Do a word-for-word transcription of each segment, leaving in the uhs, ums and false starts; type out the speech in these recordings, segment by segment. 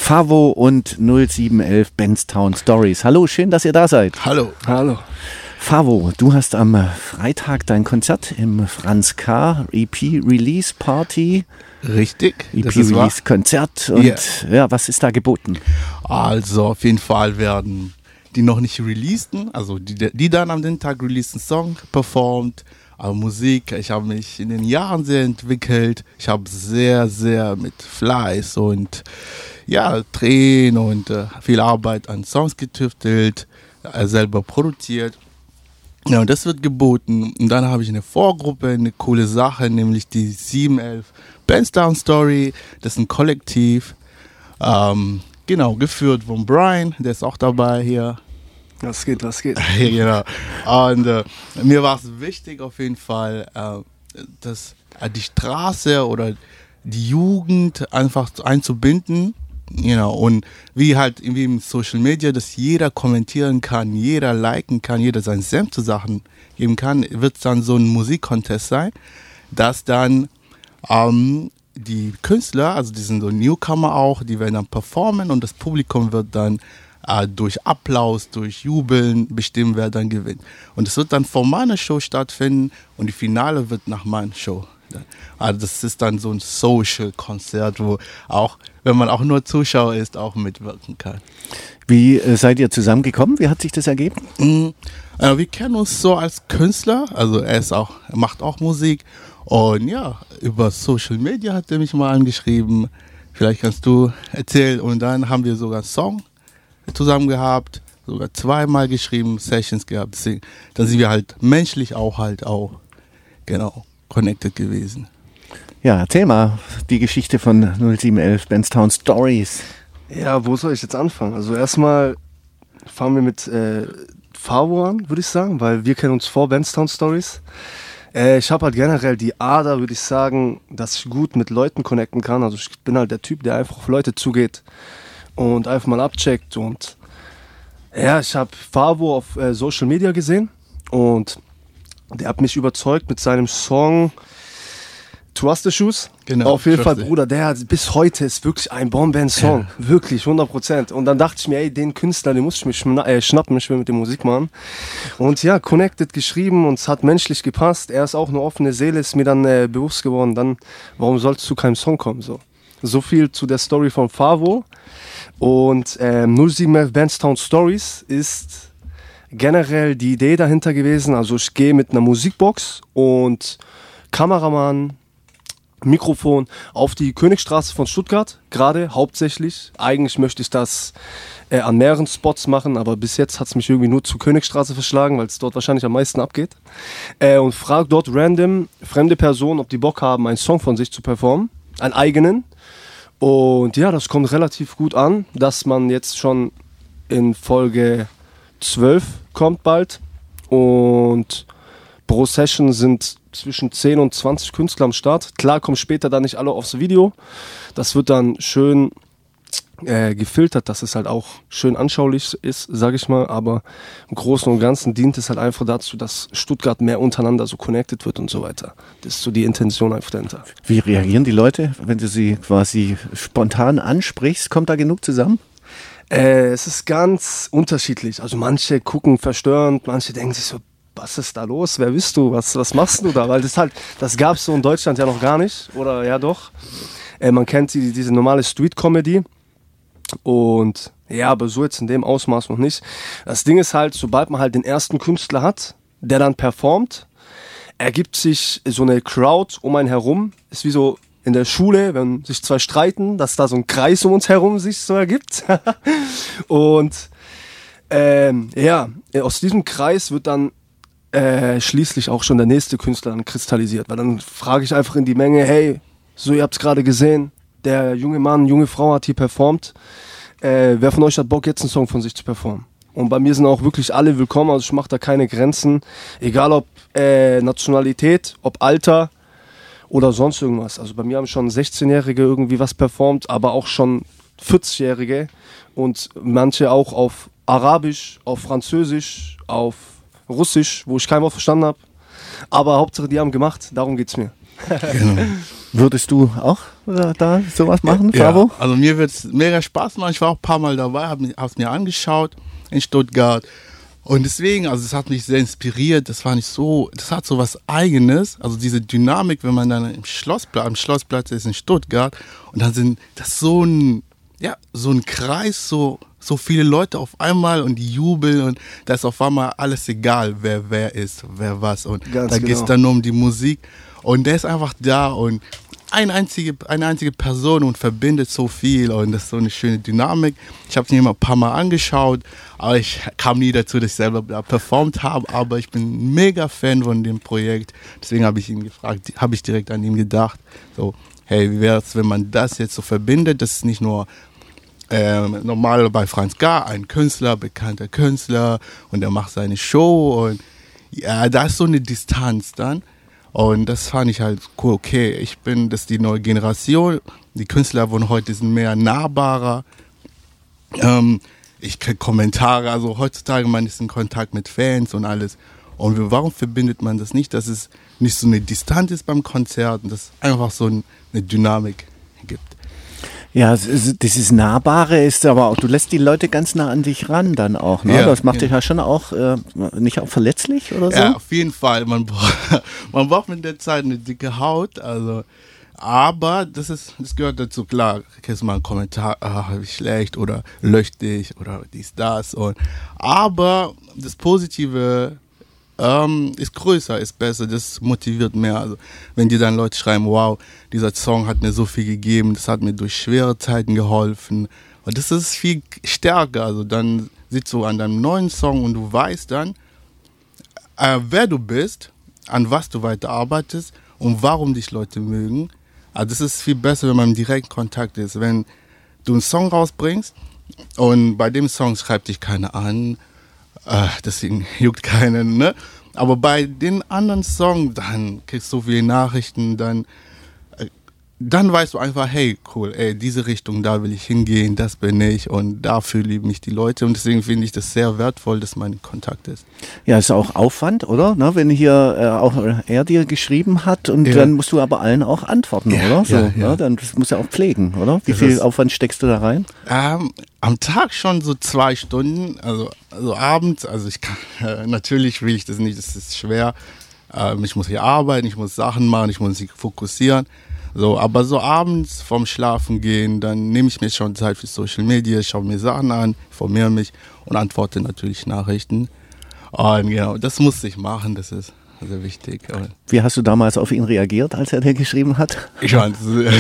Favo und null sieben elf Benztown Stories. Hallo, schön, dass ihr da seid. Hallo. Hallo. Favo, du hast am Freitag dein Konzert im Franz K. E P Release Party. Richtig. E P Release Konzert. Und yeah. ja, was ist da geboten? Also auf jeden Fall werden die noch nicht releaseden, also die, die dann am den Tag releaseden Song performt. Aber Musik, ich habe mich in den Jahren sehr entwickelt. Ich habe sehr, sehr mit Fleiß und ja, Tränen und äh, viel Arbeit an Songs getüftelt, äh, selber produziert. Ja, und das wird geboten. Und dann habe ich eine Vorgruppe, eine coole Sache, nämlich die sieben elf Benztown Story. Das ist ein Kollektiv, ähm, genau, geführt von Brian, der ist auch dabei hier. Was geht, was geht. Ja, genau. Und äh, mir war es wichtig auf jeden Fall, äh, dass äh, die Straße oder die Jugend einfach einzubinden. You know, und wie halt irgendwie im Social Media, dass jeder kommentieren kann, jeder liken kann, jeder seinen Senf zu Sachen geben kann, wird es dann so ein Musikcontest sein, dass dann ähm, die Künstler, also die sind so Newcomer auch, die werden dann performen und das Publikum wird dann äh, durch Applaus, durch Jubeln bestimmen, wer dann gewinnt. Und es wird dann vor meiner Show stattfinden und die Finale wird nach meiner Show. Also das ist dann so ein Social-Konzert, wo auch, wenn man auch nur Zuschauer ist, auch mitwirken kann. Wie äh, seid ihr zusammengekommen? Wie hat sich das ergeben? Mhm. Äh, wir kennen uns so als Künstler, also er ist auch, er macht auch Musik und ja, über Social Media hat er mich mal angeschrieben, vielleicht kannst du erzählen, und dann haben wir sogar einen Song zusammen gehabt, sogar zweimal geschrieben, Sessions gehabt, deswegen, dann sind wir halt menschlich auch halt auch, genau, connected gewesen. Ja, erzähl mal die Geschichte von null sieben elf Benztown Stories. Ja, wo soll ich jetzt anfangen? Also erstmal fangen wir mit äh, Favo an, würde ich sagen, weil wir kennen uns vor Benztown Stories. Äh, ich habe halt generell die Ader, würde ich sagen, dass ich gut mit Leuten connecten kann. Also ich bin halt der Typ, der einfach auf Leute zugeht und einfach mal abcheckt. Und ja, ich habe Favo auf äh, Social Media gesehen und der hat mich überzeugt mit seinem Song Trust Issues. Genau. Auf jeden Fall, Bruder, der hat bis heute ist wirklich ein Bomben-Song. Ja. Wirklich, hundert Prozent. Und dann dachte ich mir, ey, den Künstler, den muss ich mir schna- äh, schnappen, ich will mit der Musik machen. Und ja, Connected geschrieben und es hat menschlich gepasst. Er ist auch eine offene Seele, ist mir dann äh, bewusst geworden, dann, warum soll es zu keinem Song kommen? So, so viel zu der Story von Favo. Und äh, null sieben elf Benztown Stories ist generell die Idee dahinter gewesen. Also ich gehe mit einer Musikbox und Kameramann, Mikrofon auf die Königstraße von Stuttgart, gerade hauptsächlich. Eigentlich möchte ich das äh, an mehreren Spots machen, aber bis jetzt hat es mich irgendwie nur zur Königstraße verschlagen, weil es dort wahrscheinlich am meisten abgeht. Äh, und frage dort random fremde Personen, ob die Bock haben, einen Song von sich zu performen, einen eigenen. Und ja, das kommt relativ gut an, dass man jetzt schon in Folge zwölf kommt bald. Und pro Session sind zwischen zehn und zwanzig Künstler am Start. Klar kommen später dann nicht alle aufs Video. Das wird dann schön äh, gefiltert, dass es halt auch schön anschaulich ist, sage ich mal. Aber im Großen und Ganzen dient es halt einfach dazu, dass Stuttgart mehr untereinander so connected wird und so weiter. Das ist so die Intention einfach dahinter. Wie reagieren die Leute, wenn du sie quasi spontan ansprichst? Kommt da genug zusammen? Äh, es ist ganz unterschiedlich. Also manche gucken verstörend, manche denken sich so, was ist da los? Wer bist du? Was, was machst du da? Weil das halt, das gab es so in Deutschland ja noch gar nicht. Oder ja doch. Äh, man kennt die, diese normale Street-Comedy. Und ja, aber so jetzt in dem Ausmaß noch nicht. Das Ding ist halt, sobald man halt den ersten Künstler hat, der dann performt, ergibt sich so eine Crowd um einen herum. Ist wie so in der Schule, wenn sich zwei streiten, dass da so ein Kreis um uns herum sich so ergibt. Und ähm, ja, aus diesem Kreis wird dann Äh, schließlich auch schon der nächste Künstler dann kristallisiert, weil dann frage ich einfach in die Menge, hey, so ihr habt es gerade gesehen, der junge Mann, junge Frau hat hier performt, äh, wer von euch hat Bock jetzt einen Song von sich zu performen? Und bei mir sind auch wirklich alle willkommen, also ich mache da keine Grenzen, egal ob äh, Nationalität, ob Alter oder sonst irgendwas. Also bei mir haben schon sechzehnjährige irgendwie was performt, aber auch schon vierzigjährige und manche auch auf Arabisch, auf Französisch, auf Russisch, wo ich kein Wort verstanden habe. Aber Hauptsache, die haben gemacht, darum geht's mir. Genau. Würdest du auch äh, da sowas machen, Ja, Fabo? also mir wird es mega Spaß machen. Ich war auch ein paar Mal dabei, habe es mir angeschaut in Stuttgart. Und deswegen, also es hat mich sehr inspiriert. Das war nicht so, das hat so was Eigenes. Also diese Dynamik, wenn man dann im Schlossplatz, am Schlossplatz ist in Stuttgart und dann sind das so ein, ja, so ein Kreis, so, so viele Leute auf einmal und die jubeln und da ist auf einmal alles egal, wer wer ist, wer was. Und Ganz da geht es genau. dann nur um die Musik. Und der ist einfach da und eine einzige, eine einzige Person und verbindet so viel und das ist so eine schöne Dynamik. Ich habe es mir immer ein paar Mal angeschaut, aber ich kam nie dazu, dass ich selber da performt habe, aber ich bin ein mega Fan von dem Projekt. Deswegen habe ich ihn gefragt, habe ich direkt an ihn gedacht, so, hey, wie wäre es, wenn man das jetzt so verbindet, das ist nicht nur ähm, normal bei Franz K., ein Künstler, bekannter Künstler und der macht seine Show und ja, da ist so eine Distanz dann. Und das fand ich halt cool, okay, ich bin, das ist die neue Generation, die Künstler von heute sind mehr nahbarer, ähm, ich kriege Kommentare, also heutzutage man ist in Kontakt mit Fans und alles. Und warum verbindet man das nicht, dass es nicht so eine Distanz ist beim Konzert und dass es einfach so eine Dynamik gibt. Ja, es ist- dieses Nahbare ist aber auch, du lässt die Leute ganz nah an dich ran dann auch, ne? Ja, Das macht ja. dich ja schon auch, äh, nicht auch verletzlich oder so? Ja, auf jeden Fall. Man braucht, man braucht mit der Zeit eine dicke Haut. Also, aber das ist, das gehört dazu. Klar, kriegst du mal einen Kommentar, ah, wie schlecht oder löscht dich oder dies, das. Und, aber das Positive ähm, ist größer, ist besser, das motiviert mehr. Also, wenn dir dann Leute schreiben, wow, dieser Song hat mir so viel gegeben, das hat mir durch schwere Zeiten geholfen. Und das ist viel stärker. Also, dann sitzt du an deinem neuen Song und du weißt dann, äh, wer du bist, an was du weiterarbeitest und warum dich Leute mögen. Also das ist viel besser, wenn man im direkten Kontakt ist. Wenn du einen Song rausbringst und bei dem Song schreibt dich keiner an, äh, deswegen juckt keinen, ne? Aber bei den anderen Songs, dann kriegst du so viele Nachrichten, dann, äh, dann weißt du einfach, hey, cool, ey, diese Richtung, da will ich hingehen, das bin ich und dafür lieben mich die Leute und deswegen finde ich das sehr wertvoll, dass man in Kontakt ist. Ja, ist auch Aufwand, oder? Ne, wenn hier äh, auch er dir geschrieben hat und Ja. dann musst du aber allen auch antworten, Ja, oder? So, ja, ja. Ne? Dann das musst du auch pflegen, oder? Wie Das viel ist- Aufwand steckst du da rein? Ähm, am Tag schon so zwei Stunden, also, also abends, also ich kann, äh, natürlich will ich das nicht, das ist schwer. Ähm, ich muss hier arbeiten, ich muss Sachen machen, ich muss mich fokussieren. So, aber so abends vorm Schlafen gehen, dann nehme ich mir schon Zeit für Social Media, schaue mir Sachen an, informiere mich und antworte natürlich Nachrichten. Und genau, das muss ich machen, das ist sehr wichtig. Und Wie hast du damals auf ihn reagiert, als er dir geschrieben hat? ich fand es sehr,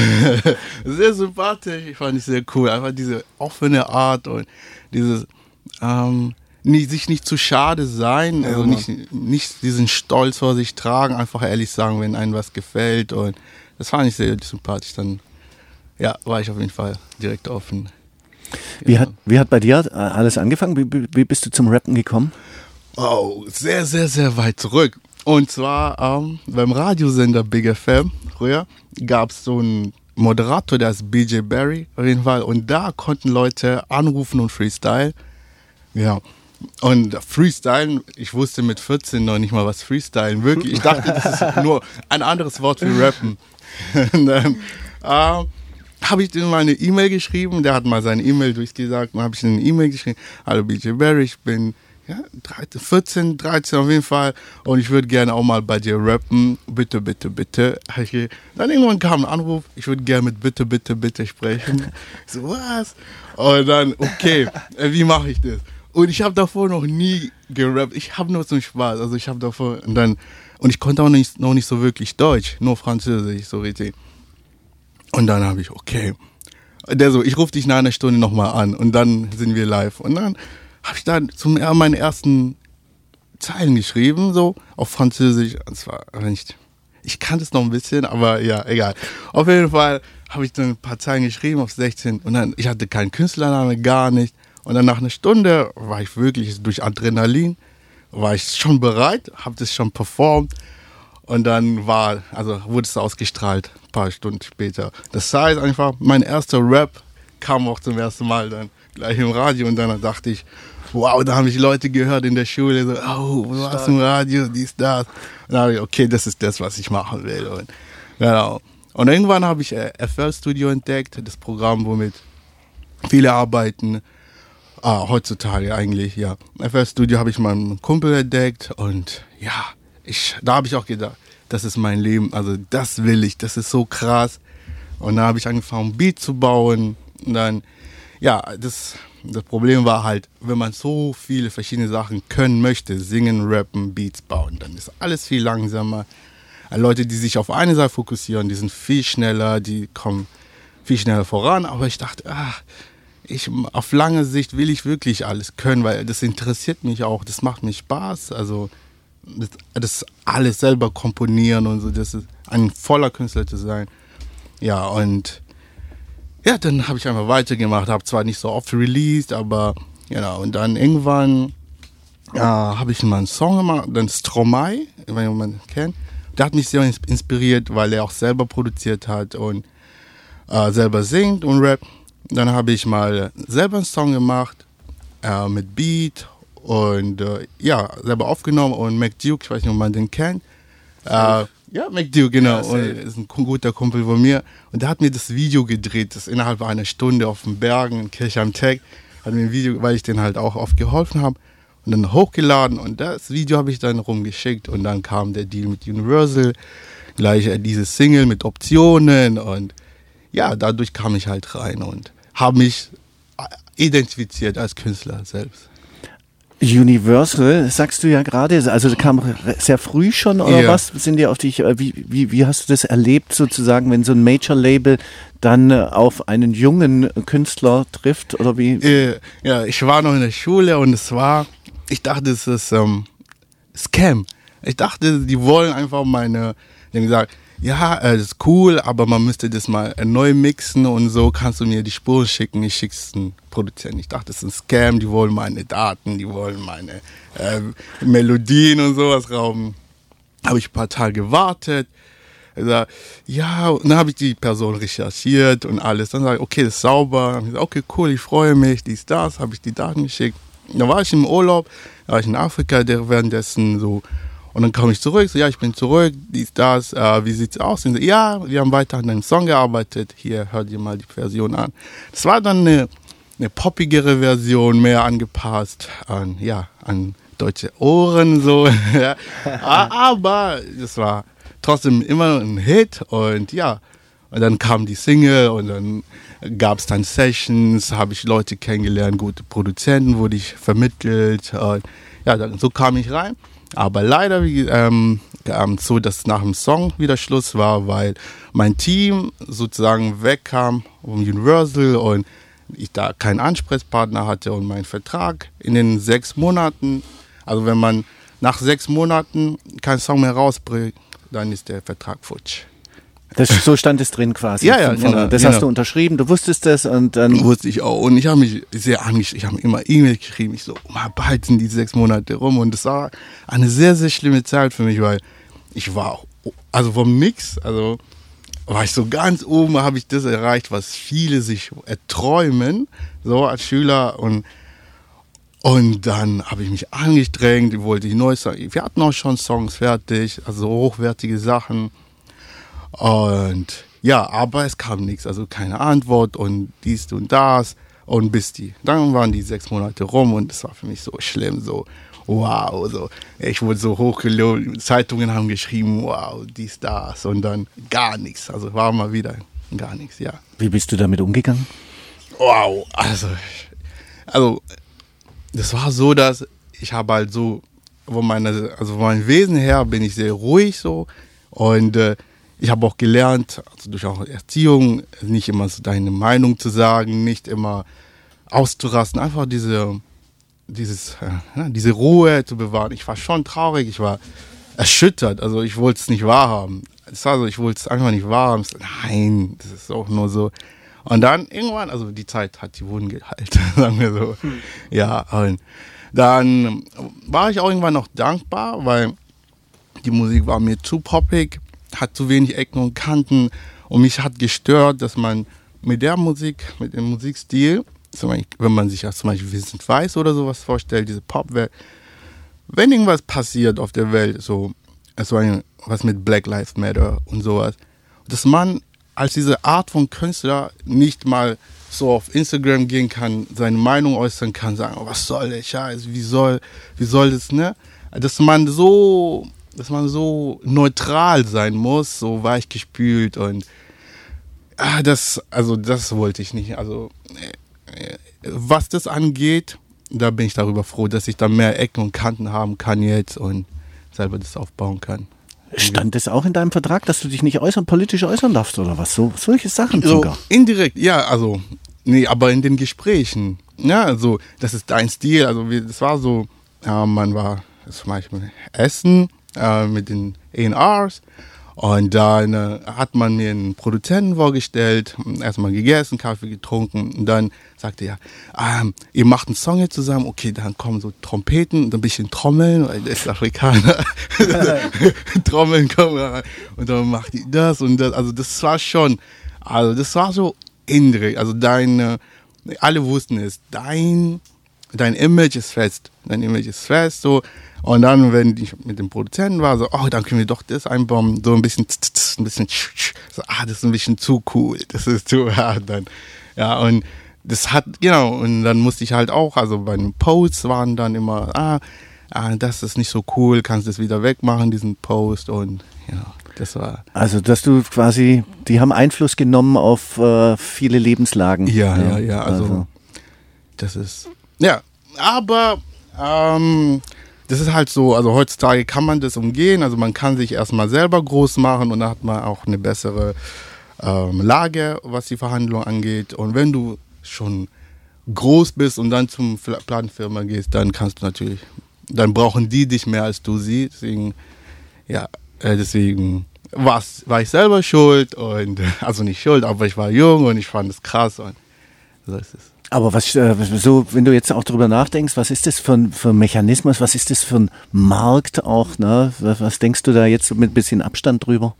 sehr sympathisch, ich fand es sehr cool. Einfach diese offene Art und dieses ähm, nicht, sich nicht zu schade sein, also Mann. nicht, nicht diesen Stolz vor sich tragen, einfach ehrlich sagen, wenn einem was gefällt. Und das fand ich sehr sympathisch. Dann ja, war ich auf jeden Fall direkt offen. Wie hat, wie hat bei dir äh, alles angefangen? Wie, wie- wie bist du zum Rappen gekommen? Oh, sehr, sehr, sehr weit zurück. Und zwar ähm, beim Radiosender Big F M früher gab es so einen Moderator, der ist B J Barry auf jeden Fall. Und da konnten Leute anrufen und freestyle. Ja. Und Freestylen, ich wusste mit vierzehn noch nicht mal, was Freestylen wirklich. Ich dachte, das ist nur ein anderes Wort für Rappen. Und dann ähm, habe ich dem mal eine E-Mail geschrieben. Der hat mal seine E-Mail durchgesagt. Dann habe ich ihm eine E-Mail geschrieben. Hallo B J Barry, ich bin ja, dreizehn, vierzehn, dreizehn auf jeden Fall. Und ich würde gerne auch mal bei dir rappen. Bitte, bitte, bitte. Dann irgendwann kam ein Anruf. Ich würde gerne mit bitte, bitte, bitte sprechen. Ich so, was? Und dann, okay, äh, wie mache ich das? Und ich habe davor noch nie gerappt. Ich habe nur zum Spaß. Also ich habe davor und dann und ich konnte auch nicht, noch nicht so wirklich Deutsch, nur Französisch, so richtig. Und dann habe ich, okay. Der so, ich rufe dich nach einer Stunde nochmal an und dann sind wir live. Und dann habe ich dann zum er- meine ersten Zeilen geschrieben, so auf Französisch. Und zwar nicht, ich kannte es noch ein bisschen, aber ja, egal. Auf jeden Fall habe ich dann ein paar Zeilen geschrieben auf sechzehn und dann, ich hatte keinen Künstlername, gar nicht. Und dann nach einer Stunde war ich wirklich durch Adrenalin, war ich schon bereit, habe das schon performt und dann war, also wurde es ausgestrahlt, ein paar Stunden später. Das heißt einfach, mein erster Rap kam auch zum ersten Mal dann gleich im Radio und dann dachte ich, wow, da haben mich Leute gehört in der Schule, so, oh, du warst im Radio, dies, das. Und dann habe ich, okay, das ist das, was ich machen will. Und Genau. Und irgendwann habe ich F L Studio entdeckt, das Programm, womit viele arbeiten. Ah, heutzutage eigentlich, ja. F L Studio habe ich meinen Kumpel entdeckt und ja, ich, da habe ich auch gedacht, das ist mein Leben, also das will ich, das ist so krass. Und dann habe ich angefangen, ein Beat zu bauen. Und dann, ja, das, das Problem war halt, wenn man so viele verschiedene Sachen können möchte, singen, rappen, Beats bauen, dann ist alles viel langsamer. Leute, die sich auf eine Sache fokussieren, die sind viel schneller, die kommen viel schneller voran. Aber ich dachte, ach, ich, auf lange Sicht will ich wirklich alles können, weil das interessiert mich auch, das macht mir Spaß. Also das, das alles selber komponieren und so, das ist ein voller Künstler zu sein. Ja, und ja, dann habe ich einfach weitergemacht, habe zwar nicht so oft released, aber genau, und dann irgendwann äh, habe ich mal einen Song gemacht, dann Stromae, wenn jemand kennt. Der hat mich sehr inspiriert, weil er auch selber produziert hat und äh, selber singt und rappt. Dann habe ich mal selber einen Song gemacht äh, mit Beat und äh, ja, selber aufgenommen und Mac Duke, ich weiß nicht, ob man den kennt. Äh, ja, Mac Duke, genau. Ja, und ist ein guter Kumpel von mir. Und der hat mir das Video gedreht, das innerhalb einer Stunde auf den Bergen in Kirche am Teck. Hat mir ein Video, weil ich den halt auch oft geholfen habe. Und dann hochgeladen und das Video habe ich dann rumgeschickt und dann kam der Deal mit Universal, gleich diese Single mit Optionen und ja, dadurch kam ich halt rein und habe mich identifiziert als Künstler selbst. Universal, sagst du ja gerade, also kam sehr früh schon oder yeah. was? Sind die auf dich, wie, wie, wie hast du das erlebt sozusagen, wenn so ein Major-Label dann auf einen jungen Künstler trifft oder wie? Ja, ich war noch in der Schule und es war, ich dachte, es ist ähm, Scam. Ich dachte, die wollen einfach meine, die haben gesagt, ja, äh, das ist cool, aber man müsste das mal neu mixen und so, kannst du mir die Spuren schicken, ich schick's den Produzenten. Ich dachte, das ist ein Scam, die wollen meine Daten, die wollen meine äh, Melodien und sowas rauben. Habe ich ein paar Tage gewartet. Also, ja, und dann habe ich die Person recherchiert und alles. Dann sage ich, okay, das ist sauber. Dann habe ich gesagt, okay, cool, ich freue mich, dies, das, habe ich die Daten geschickt. Dann war ich im Urlaub, da war ich in Afrika, der währenddessen so. Und dann kam ich zurück, so, ja, ich bin zurück, dies, das, äh, wie sieht's aus? Und so, ja, wir haben weiter an einem Song gearbeitet, hier, hört ihr mal die Version an. Das war dann eine, eine poppigere Version, mehr angepasst an, ja, an deutsche Ohren, so, ja. Aber das war trotzdem immer ein Hit und ja, und dann kam die Single und dann gab es dann Sessions, habe ich Leute kennengelernt, gute Produzenten wurde ich vermittelt und ja, dann, so kam ich rein. Aber leider wie, ähm, so, dass nach dem Song wieder Schluss war, weil mein Team sozusagen wegkam vom Universal und ich da keinen Ansprechpartner hatte und mein Vertrag in den sechs Monaten, also wenn man nach sechs Monaten keinen Song mehr rausbringt, dann ist der Vertrag futsch. Das, so stand es drin quasi. Ja, ja, genau. Das genau. hast du unterschrieben, du wusstest das und dann... Wusste ich auch. Und ich habe mich sehr angeschrieben, ich habe immer E-Mail geschrieben, ich so, mal bald sind die sechs Monate rum. Und das war eine sehr, sehr schlimme Zeit für mich, weil ich war auch, also vom Nix, also war ich so ganz oben, habe ich das erreicht, was viele sich erträumen, so als Schüler. Und, und dann habe ich mich angestrengt, wollte ich neu sagen. Wir hatten auch schon Songs fertig, also hochwertige Sachen. Und ja, aber es kam nichts, also keine Antwort und dies und das und bis die. Dann waren die sechs Monate rum und es war für mich so schlimm, so wow, so ich wurde so hochgelobt, Zeitungen haben geschrieben, wow, dies, das und dann gar nichts, also war mal wieder gar nichts, ja. Wie bist du damit umgegangen? Wow, also, also das war so, dass ich habe halt so, von meiner, also von meinem Wesen her bin ich sehr ruhig so und äh, ich habe auch gelernt, also durch auch Erziehung, nicht immer so deine Meinung zu sagen, nicht immer auszurasten, einfach diese, dieses, ja, diese Ruhe zu bewahren. Ich war schon traurig, ich war erschüttert, also ich wollte es nicht wahrhaben. Das war so, ich wollte es einfach nicht wahrhaben. Nein, das ist auch nur so. Und dann irgendwann, also die Zeit hat die Wunden geheilt, sagen wir so. Hm. Ja, und dann war ich auch irgendwann noch dankbar, weil die Musik war mir zu poppig, hat zu wenig Ecken und Kanten und mich hat gestört, dass man mit der Musik, mit dem Musikstil, zum Beispiel, wenn man sich als zum Beispiel Vincent Weiss oder sowas vorstellt, diese Popwelt, wenn irgendwas passiert auf der Welt, so, es war was mit Black Lives Matter und sowas, dass man als diese Art von Künstler nicht mal so auf Instagram gehen kann, seine Meinung äußern kann, sagen, oh, was soll der Scheiß, wie soll, wie soll das, ne? Dass man so, dass man so neutral sein muss, so weichgespült und ah, das, also das wollte ich nicht. Also äh, was das angeht, da bin ich darüber froh, dass ich da mehr Ecken und Kanten haben kann jetzt und selber das aufbauen kann. Stand es auch in deinem Vertrag, dass du dich nicht äußern, politisch äußern darfst oder was? So, solche Sachen so, sogar? Indirekt, ja, also, nee, aber in den Gesprächen. Ja, also, das ist dein Stil. Also, wie, das war so, ja, man war zum Beispiel Essen äh, mit den A and Rs und dann äh, hat man mir einen Produzenten vorgestellt, erstmal gegessen, Kaffee getrunken und dann sagte er, ähm, ihr macht einen Song jetzt zusammen, okay, dann kommen so Trompeten und ein bisschen Trommeln, weil der ist Afrikaner, Trommeln kommen rein und dann macht die das und das, also das war schon, also das war so indirekt, also deine, alle wussten es, dein, dein Image ist fest, dein Image ist fest, so. Und dann, wenn ich mit dem Produzenten war, so, oh, dann können wir doch das einbauen, so ein bisschen, ein bisschen, so, ah, das ist ein bisschen zu cool, das ist zu hart, dann, ja, und das hat, genau, und dann musste ich halt auch, also bei den Posts waren dann immer, ah, ah, das ist nicht so cool, kannst du das wieder wegmachen, diesen Post, und, ja, das war. Also, dass du quasi, die haben Einfluss genommen auf äh, viele Lebenslagen. Ja, ja, ja, also, also, das ist, ja, aber, ähm, das ist halt so, also heutzutage kann man das umgehen, also man kann sich erstmal selber groß machen und dann hat man auch eine bessere ähm, Lage, was die Verhandlung angeht. Und wenn du schon groß bist und dann zum Plattenfirma gehst, dann kannst du natürlich, dann brauchen die dich mehr als du sie. Deswegen, ja, äh, deswegen war's, war ich selber schuld und, also nicht schuld, aber ich war jung und ich fand es krass und so ist es. Aber was, äh, so, wenn du jetzt auch drüber nachdenkst, was ist das für ein, für ein Mechanismus, was ist das für ein Markt auch, ne? Was, was denkst du da jetzt mit ein bisschen Abstand drüber?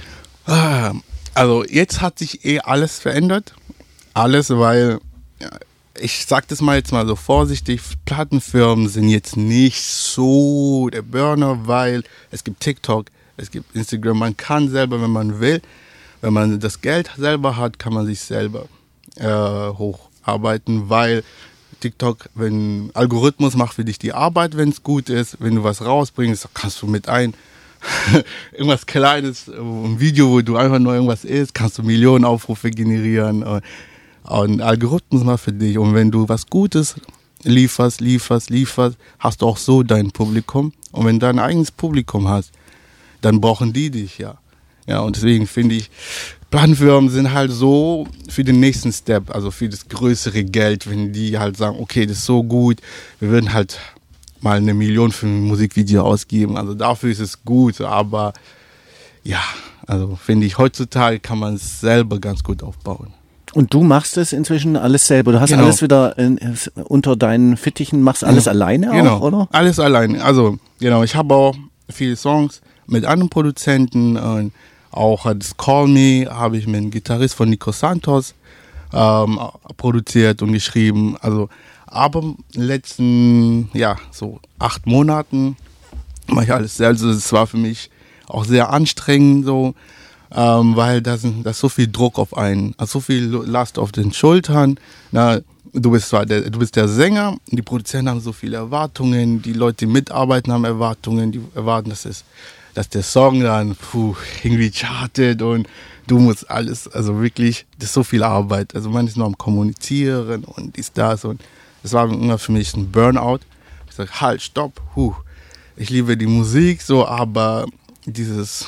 Also jetzt hat sich eh alles verändert. Alles, weil, ja, ich sag das mal jetzt mal so vorsichtig, Plattenfirmen sind jetzt nicht so der Burner, weil es gibt TikTok, es gibt Instagram, man kann selber, wenn man will, wenn man das Geld selber hat, kann man sich selber äh, hocharbeiten, weil TikTok, wenn Algorithmus macht für dich die Arbeit, wenn es gut ist, wenn du was rausbringst, kannst du mit ein irgendwas Kleines, ein Video, wo du einfach nur irgendwas isst, kannst du Millionen Aufrufe generieren und, und Algorithmus macht für dich und wenn du was Gutes lieferst, lieferst, lieferst, hast du auch so dein Publikum und wenn du dein eigenes Publikum hast, dann brauchen die dich, ja. Ja, und deswegen finde ich, Plattenfirmen sind halt so für den nächsten Step, also für das größere Geld, wenn die halt sagen, okay, das ist so gut, wir würden halt mal eine Million für ein Musikvideo ausgeben, also dafür ist es gut, aber ja, also finde ich, heutzutage kann man es selber ganz gut aufbauen. Und du machst es inzwischen alles selber, du hast genau. alles wieder in, unter deinen Fittichen, machst alles genau. alleine auch, genau. oder? Alles alleine, also genau, ich habe auch viele Songs mit anderen Produzenten und auch das Call Me habe ich mit einem Gitarrist von Nico Santos ähm, produziert und geschrieben. Also, aber in den letzten, ja, so acht Monaten mache ich alles selbst. Also, das war für mich auch sehr anstrengend, so, ähm, weil da ist so viel Druck auf einen, also so viel Last auf den Schultern. Na, du bist zwar der, du bist der Sänger, die Produzenten haben so viele Erwartungen, die Leute, die mitarbeiten, haben Erwartungen, die erwarten, dass es dass der Song dann puh, irgendwie chartet und du musst alles, also wirklich, das ist so viel Arbeit. Also man ist nur am Kommunizieren und dies, das und das war immer für mich ein Burnout. Ich sage, halt, stopp, huh. Ich liebe die Musik so, aber dieses,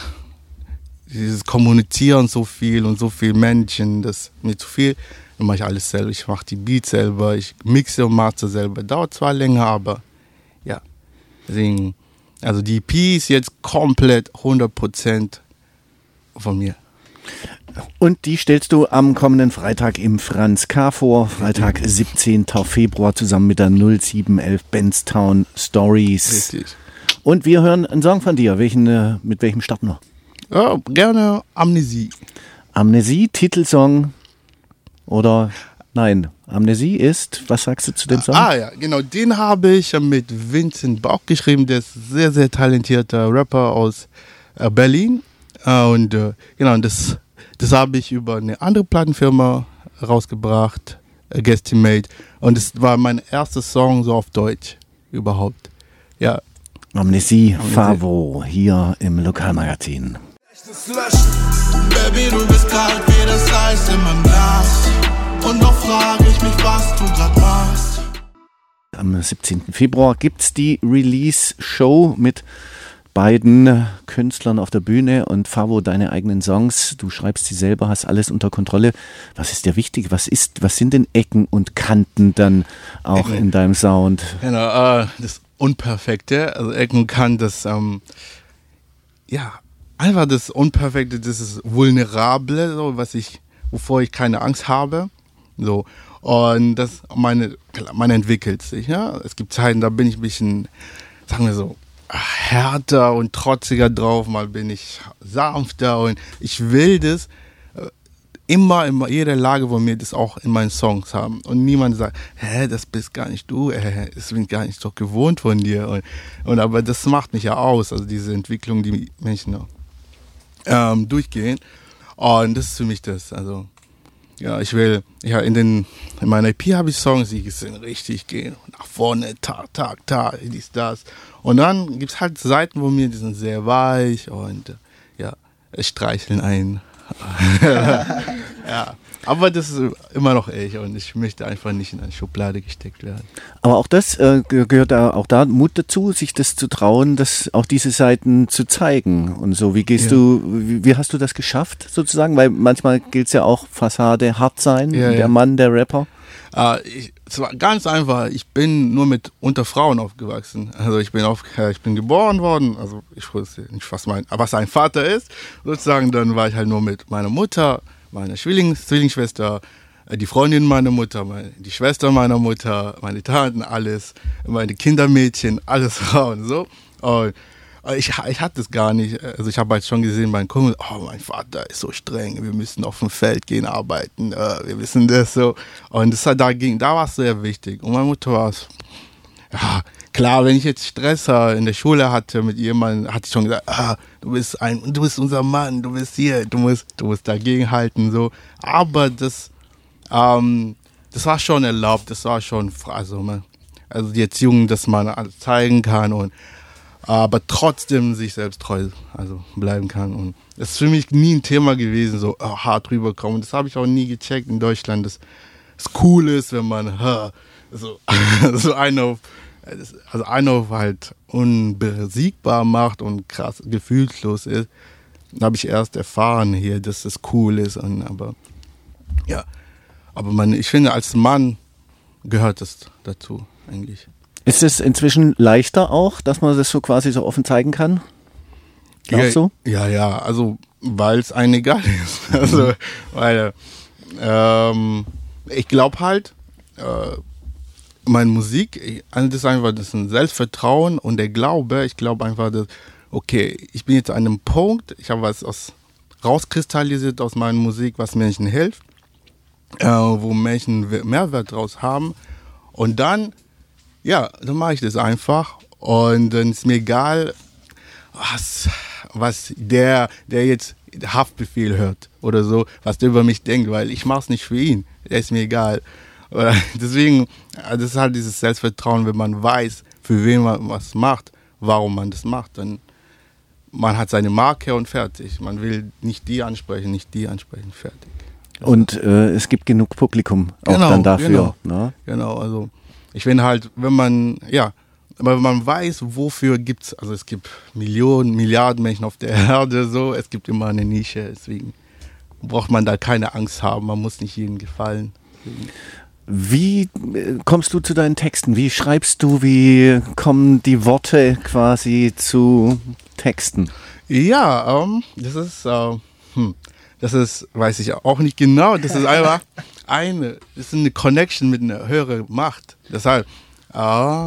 dieses Kommunizieren so viel und so viele Menschen, das ist mir zu viel. Dann mache ich alles selber. Ich mache die Beats selber, ich mixe und master selber. Dauert zwar länger, aber ja, deswegen. Also die E P ist jetzt komplett hundert Prozent von mir. Und die stellst du am kommenden Freitag im Franz K. vor, Freitag siebzehnten Februar zusammen mit der null sieben elf Benztown Stories. Richtig. Und wir hören einen Song von dir. Welchen, mit welchem starten wir? Ja, gerne Amnesie. Amnesie, Titelsong oder nein? Amnesie ist, was sagst du zu dem Song? Ah ja, genau, den habe ich mit Vincent Bauch geschrieben, der ist ein sehr, sehr talentierter Rapper aus Berlin. Äh, und äh, genau, das, das habe ich über eine andere Plattenfirma rausgebracht, äh, Guesstimate. Und es war mein erster Song so auf Deutsch überhaupt. Ja. Amnesie, Favo, hier im Lokalmagazin. Baby, du bist kalt wie das Eis in meinem Glas. Und noch frage ich mich, was du grad machst. Am siebzehnten Februar gibt's die Release-Show mit beiden Künstlern auf der Bühne und Favo, deine eigenen Songs. Du schreibst sie selber, hast alles unter Kontrolle. Was ist dir wichtig? Was ist, was sind denn Ecken und Kanten dann auch Ecken in deinem Sound? Genau, äh, das Unperfekte, also Ecken und Kanten, das, ähm, ja, einfach das Unperfekte, das ist Vulnerable, so, was ich, wovor ich keine Angst habe, so. Und das, meine, man entwickelt sich, ja. Es gibt Zeiten, da bin ich ein bisschen, sagen wir so, härter und trotziger drauf, mal bin ich sanfter und ich will das immer in jeder Lage von mir das auch in meinen Songs haben und niemand sagt, hä, das bist gar nicht du, äh, das bin gar nicht so gewohnt von dir und, und aber das macht mich ja aus, also diese Entwicklung, die Menschen ähm, durchgehen und das ist für mich das, also ja, ich will, ja, in den, in meiner E P habe ich Songs, die sind richtig gehen, nach vorne, Tag, Tag, Tag, dies, das. Und dann gibt es halt Seiten, wo mir, die sind sehr weich und, äh, ja, es streicheln ein. Ja, aber das ist immer noch ich und ich möchte einfach nicht in eine Schublade gesteckt werden. Aber auch das äh, gehört da, auch da Mut dazu, sich das zu trauen, das auch diese Seiten zu zeigen und so. Wie gehst ja. du, wie, wie hast du das geschafft sozusagen? Weil manchmal gilt es ja auch Fassade, hart sein, ja, der ja. Mann, der Rapper. Äh, ich, es war ganz einfach. Ich bin nur mit unter Frauen aufgewachsen. Also ich bin auf, ich bin geboren worden. Also ich wusste nicht, was mein, was ein Vater ist. Sozusagen dann war ich halt nur mit meiner Mutter, meiner Zwillings, Zwillingsschwester, die Freundin meiner Mutter, meine, die Schwester meiner Mutter, meine Tanten, alles, meine Kindermädchen, alles Frauen, so. Und ich, ich hatte das gar nicht. Also ich habe halt schon gesehen, mein Kumpel, oh, mein Vater ist so streng, wir müssen auf dem Feld gehen, arbeiten, wir wissen das so. Und das, da ging, da war es sehr wichtig. Und meine Mutter war es, ja, klar, wenn ich jetzt Stress in der Schule hatte mit jemandem, hatte ich schon gesagt, ah, du bist ein, du bist unser Mann, du bist hier, du musst, du musst dagegen halten, so. Aber das, ähm, das war schon erlaubt, das war schon, also, also die Erziehung, dass man alles zeigen kann und aber trotzdem sich selbst treu also bleiben kann. Und das ist für mich nie ein Thema gewesen, so oh, hart rüberkommen. Das habe ich auch nie gecheckt in Deutschland, dass es cool ist, wenn man ha, so, so einen auf, also einen auf halt unbesiegbar macht und krass gefühlslos ist. Da habe ich erst erfahren hier, dass es cool ist. Und, aber ja, aber man, ich finde, als Mann gehört das dazu eigentlich. Ist es inzwischen leichter auch, dass man das so quasi so offen zeigen kann? Glaubst du? Ja, ja, also weil es einem egal ist. Also, weil ähm, ich glaube halt, äh, meine Musik, ich, das ist einfach das ist ein Selbstvertrauen und der Glaube, ich glaube einfach, dass, okay, ich bin jetzt an einem Punkt, ich habe was aus, rauskristallisiert aus meiner Musik, was Menschen hilft, äh, wo Menschen Mehrwert draus haben und dann ja, dann mache ich das einfach und dann ist mir egal, was, was der, der jetzt Haftbefehl hört oder so, was der über mich denkt, weil ich mache es nicht für ihn, der ist mir egal. Deswegen, das ist halt dieses Selbstvertrauen, wenn man weiß, für wen man was macht, warum man das macht, dann man hat seine Marke und fertig. Man will nicht die ansprechen, nicht die ansprechen, fertig. Und äh, es gibt genug Publikum auch genau, dann dafür. Genau, ne? genau also ich finde halt, wenn man, ja, aber wenn man weiß, wofür gibt's, also es gibt Millionen, Milliarden Menschen auf der Erde, so, es gibt immer eine Nische, deswegen braucht man da keine Angst haben, man muss nicht jedem gefallen. Deswegen. Wie kommst du zu deinen Texten? Wie schreibst du, wie kommen die Worte quasi zu Texten? Ja, ähm, das ist, äh, hm, das ist, weiß ich auch nicht genau, das ist einfach eine, das ist eine Connection mit einer höheren Macht. Deshalb, äh,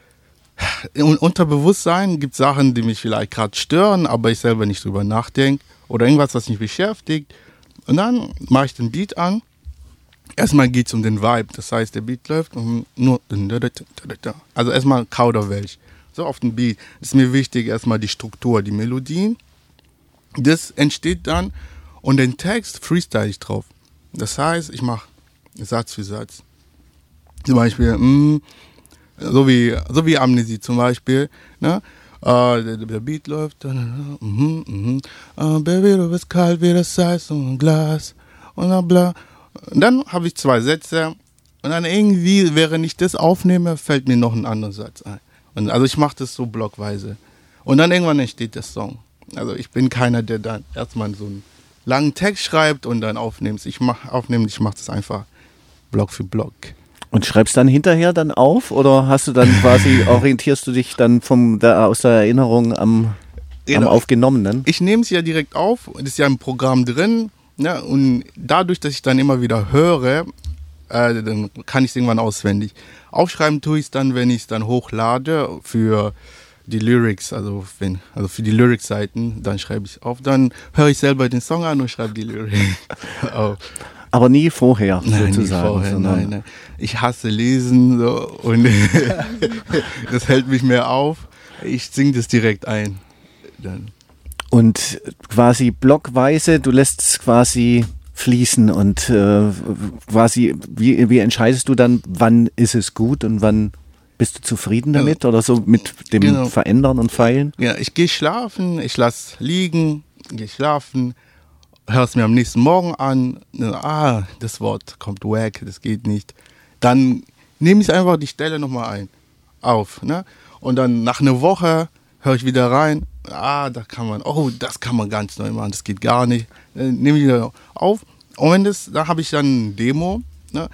im Unterbewusstsein gibt es Sachen, die mich vielleicht gerade stören, aber ich selber nicht drüber nachdenke oder irgendwas, was mich beschäftigt. Und dann mache ich den Beat an. Erstmal geht es um den Vibe, das heißt, der Beat läuft und nur, also erstmal Kauderwelsch, so auf den Beat. Das ist mir wichtig, erstmal die Struktur, die Melodien. das entsteht dann und den Text freestyle ich drauf. Das heißt, ich mache Satz für Satz. Zum Beispiel, mh, so wie, so wie Amnesie zum Beispiel, ne? Uh, der, der Beat läuft, uh, uh, uh, uh, uh, Baby, du bist kalt wie das Eis und ein Glas und bla bla. Und dann habe ich zwei Sätze und dann irgendwie, während ich das aufnehme, fällt mir noch ein anderer Satz ein. Und also ich mache das so blockweise. Und dann irgendwann entsteht der Song. Also ich bin keiner, der dann erstmal so einen langen Text schreibt und dann aufnimmt. Ich mache aufnimmt, ich mache das einfach Block für Block. Und schreibst dann hinterher dann auf oder hast du dann quasi, orientierst du dich dann vom, der, aus der Erinnerung am, genau. am Aufgenommenen? Ich nehme es ja direkt auf, das ist ja im Programm drin, ne? Und dadurch, dass ich dann immer wieder höre, äh, dann kann ich es irgendwann auswendig. Aufschreiben tue ich es dann, wenn ich es dann hochlade für die Lyrics, also, wenn, also für die Lyrics-Seiten, dann schreibe ich es auf, dann höre ich selber den Song an und schreibe die Lyrics auf. Aber nie vorher, nein, sozusagen. Nie vorher, nein, nein. Ich hasse Lesen so, und das hält mich mehr auf. Ich singe das direkt ein. Dann. Und quasi blockweise, du lässt es quasi fließen und äh, quasi, wie, wie entscheidest du dann, wann ist es gut und wann bist du zufrieden damit? Ja. Oder so mit dem genau. Verändern und Feilen? Ja, ich gehe schlafen, ich lasse liegen, gehe schlafen. Hör es mir am nächsten Morgen an, ah, das Wort kommt wack, das geht nicht. Dann nehme ich einfach die Stelle nochmal ein, auf. Ne? Und dann nach einer Woche höre ich wieder rein, ah, da kann man, oh, das kann man ganz neu machen, das geht gar nicht. Dann nehme ich wieder auf. Und wenn das, da habe ich dann eine Demo. Ne?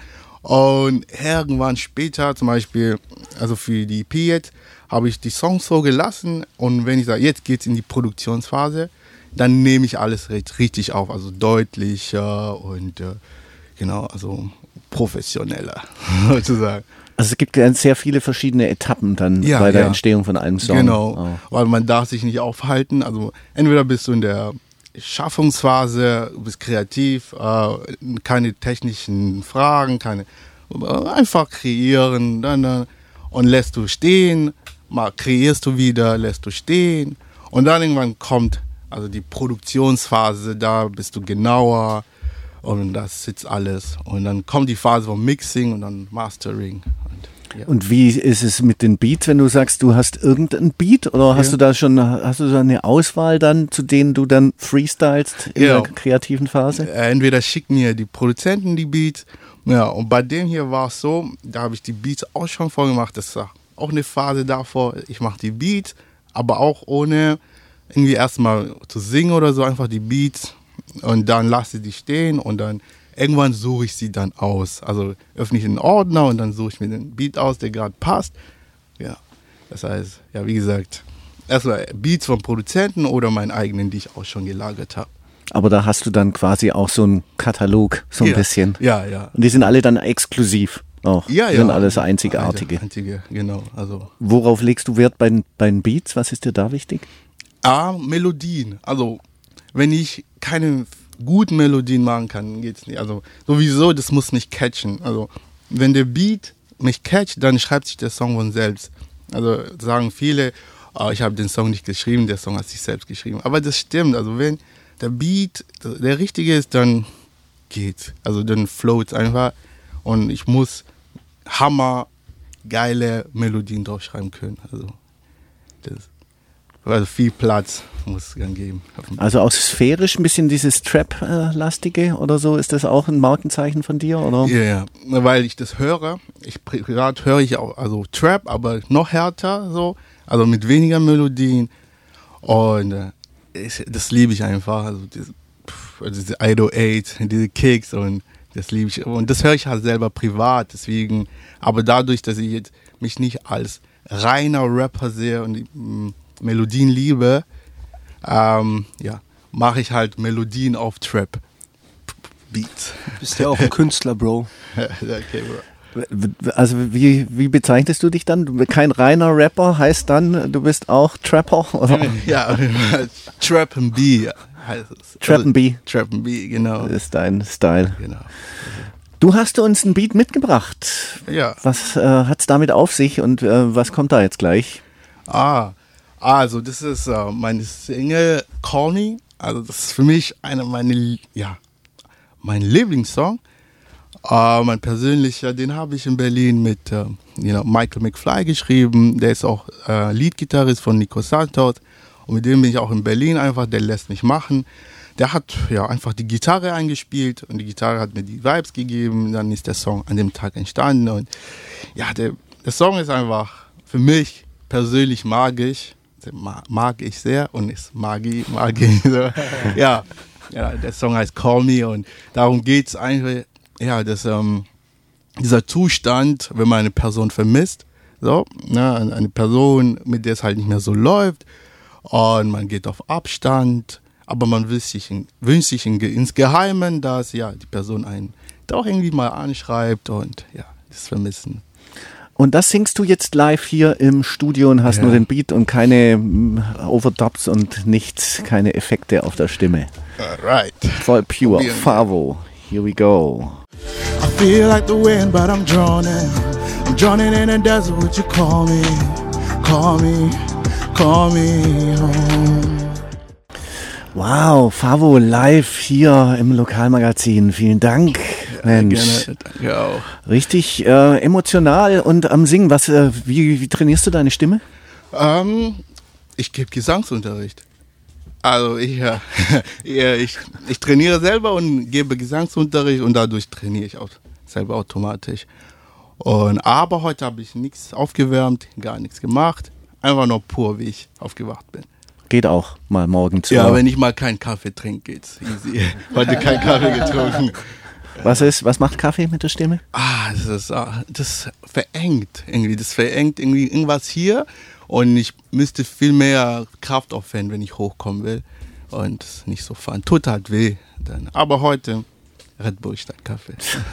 Und irgendwann später, zum Beispiel, also für die E P jetzt, habe ich die Songs so gelassen. Und wenn ich sage, jetzt geht es in die Produktionsphase, dann nehme ich alles richtig auf, also deutlicher und äh, genau, also professioneller sozusagen. Also es gibt sehr viele verschiedene Etappen dann ja, bei der ja. Entstehung von einem Song. Genau, oh. Weil man darf sich nicht aufhalten, also entweder bist du in der Schaffungsphase, du bist kreativ, äh, keine technischen Fragen, keine, einfach kreieren, dann, dann, und lässt du stehen, mal kreierst du wieder, lässt du stehen und dann irgendwann kommt also die Produktionsphase, da bist du genauer und das sitzt alles. Und dann kommt die Phase vom Mixing und dann Mastering. Und, ja. Und wie ist es mit den Beats, wenn du sagst, du hast irgendeinen Beat oder hast ja. du da schon hast du da eine Auswahl dann, zu denen du dann freestylst in ja. der kreativen Phase? Entweder schicken mir die Produzenten die Beats, ja, und bei dem hier war es so, da habe ich die Beats auch schon vorgemacht. Das war auch eine Phase davor, ich mache die Beats, aber auch ohne irgendwie erstmal zu singen oder so, einfach die Beats und dann lasse ich die stehen und dann irgendwann suche ich sie dann aus. Also öffne ich einen Ordner und dann suche ich mir den Beat aus, der gerade passt. Ja, das heißt, ja, wie gesagt, erstmal Beats vom Produzenten oder meinen eigenen, die ich auch schon gelagert habe. Aber da hast du dann quasi auch so einen Katalog, so ein ja. bisschen. Ja, ja. Und die sind alle dann exklusiv auch. Ja, die ja. sind alles einzigartige. Einzige, genau. Also. Worauf legst du Wert bei, bei den Beats? Was ist dir da wichtig? A, Melodien. Also, wenn ich keine guten Melodien machen kann, geht's nicht. Also, sowieso, das muss mich catchen. Also, wenn der Beat mich catcht, dann schreibt sich der Song von selbst. Also, sagen viele, oh, ich habe den Song nicht geschrieben, der Song hat sich selbst geschrieben. Aber das stimmt. Also, wenn der Beat der richtige ist, dann geht's. Also, dann flowt's einfach. Und ich muss hammer geile Melodien draufschreiben können. Also, das Also viel Platz muss es dann geben. Also auch sphärisch ein bisschen dieses Trap-lastige oder so, ist das auch ein Markenzeichen von dir? Oder? Ja, ja, weil ich das höre. Ich privat höre ich auch also Trap, aber noch härter so, also mit weniger Melodien und äh, ich, das liebe ich einfach. Also diese, also diese I D acht, diese Kicks und das liebe ich und das höre ich halt selber privat. Deswegen, aber dadurch, dass ich jetzt mich nicht als reiner Rapper sehe und mh, Melodien liebe, ähm, ja, mache ich halt Melodien auf Trap Beats. Du bist ja auch ein Künstler, Bro. Okay, Bro. Also wie, wie bezeichnest du dich dann? Du bist kein reiner Rapper, heißt dann, du bist auch Trapper? Oder? Ja, Trap and B heißt es. Trap and B. Trap and B, genau. Das ist dein Style. Genau. Du hast uns einen Beat mitgebracht. Ja. Was äh, hat es damit auf sich und äh, was kommt da jetzt gleich? Ah, also das ist uh, meine Single Call Me Also das ist für mich einer meiner, ja, mein Lieblingssong. Uh, mein persönlicher, den habe ich in Berlin mit uh, you know, Michael McFly geschrieben. Der ist auch uh, Leadgitarrist von Nico Santos. Und mit dem bin ich auch in Berlin einfach, der lässt mich machen. Der hat ja einfach die Gitarre eingespielt und die Gitarre hat mir die Vibes gegeben. Dann ist der Song an dem Tag entstanden. Und ja, der, der Song ist einfach für mich persönlich magisch. Mag ich sehr und ist Magie, Magie. So. Ja, ja, der Song heißt Call Me und darum geht es eigentlich. Ja, das, ähm, dieser Zustand, wenn man eine Person vermisst, so, ne, eine Person, mit der es halt nicht mehr so läuft und man geht auf Abstand, aber man wünscht sich, wünscht sich ins Geheimen, dass ja, die Person einen doch irgendwie mal anschreibt und ja, das Vermissen. Und das singst du jetzt live hier im Studio und hast ja. nur den Beat und keine mm, Overdubs und nichts, keine Effekte auf der Stimme. Alright. Voll pure. Favo. Here we go. I feel like the wind, but I'm drowning. I'm drowning in the desert, would you call me? Call me, call me home. Wow, Favo live hier im Lokalmagazin. Vielen Dank, Mensch. Gerne, danke auch. Richtig äh, emotional und am Singen. Was, äh, wie, wie trainierst du deine Stimme? Ähm, ich gebe Gesangsunterricht. Also ich, ja, ich, ich trainiere selber und gebe Gesangsunterricht und dadurch trainiere ich auch selber automatisch. Und, aber heute habe ich nichts aufgewärmt, gar nichts gemacht. Einfach nur pur, wie ich aufgewacht bin. Geht auch mal morgens. Ja, wenn ich mal keinen Kaffee trinke, geht's easy. Heute keinen Kaffee getrunken. Was ist, was macht Kaffee mit der Stimme? Ah, das ist, das verengt irgendwie, das verengt irgendwie irgendwas hier. Und ich müsste viel mehr Kraft aufwenden, wenn ich hochkommen will. Und nicht so fahren. Tut halt weh. Dann. Aber heute Red Bull statt Kaffee.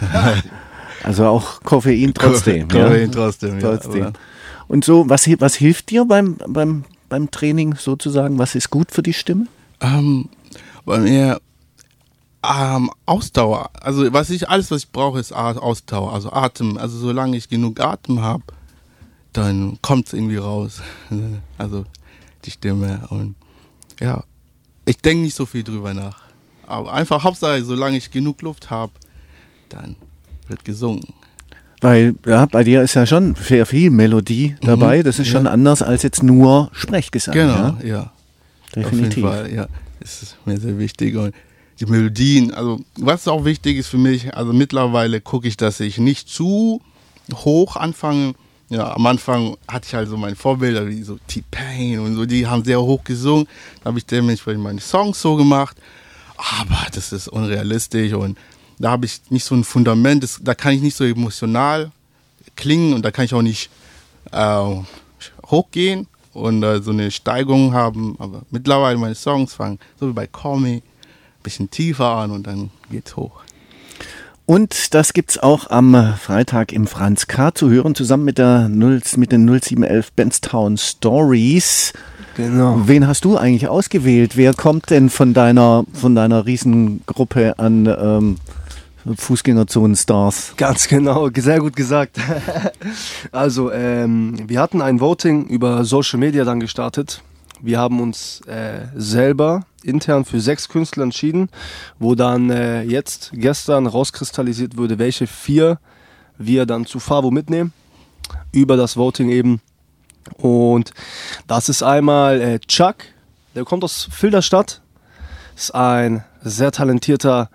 Also auch Koffein trotzdem. Ko- Koffein ja? trotzdem, ja. trotzdem. Und so, was, was hilft dir beim, beim, beim Training sozusagen? Was ist gut für die Stimme? Ähm, bei mir ähm, Ausdauer. Also was ich, alles, was ich brauche, ist Ausdauer. Also Atem. Also solange ich genug Atem habe, dann kommt es irgendwie raus. Also die Stimme. Und ja, ich denke nicht so viel drüber nach. Aber einfach Hauptsache, solange ich genug Luft habe, dann wird gesungen. Weil ja, bei dir ist ja schon sehr viel Melodie dabei. Das ist ja. schon anders als jetzt nur Sprechgesang. Genau, ja. ja. Definitiv. Auf jeden Fall, ja. Das ist mir sehr wichtig. Und die Melodien, also was auch wichtig ist für mich, also mittlerweile gucke ich, dass ich nicht zu hoch anfange. Ja, am Anfang hatte ich halt so meine Vorbilder, wie so T-Pain und so, die haben sehr hoch gesungen. Da habe ich dementsprechend meine Songs so gemacht. Aber das ist unrealistisch und da habe ich nicht so ein Fundament, das, da kann ich nicht so emotional klingen und da kann ich auch nicht äh, hochgehen und äh, so eine Steigung haben. Aber mittlerweile meine Songs fangen, so wie bei Call Me, ein bisschen tiefer an und dann geht's hoch. Und das gibt's auch am Freitag im Franz K. zu hören, zusammen mit, der null, mit den null sieben elf Benztown Stories. Genau. Wen hast du eigentlich ausgewählt? Wer kommt denn von deiner, von deiner Riesengruppe an ähm, Fußgängerzonen-Stars? Ganz genau, sehr gut gesagt. Also, ähm, wir hatten ein Voting über Social Media dann gestartet. Wir haben uns äh, selber intern für sechs Künstler entschieden, wo dann äh, jetzt gestern rauskristallisiert wurde, welche vier wir dann zu Favo mitnehmen, über das Voting eben. Und das ist einmal äh, Chuck, der kommt aus Filderstadt, ist ein sehr talentierter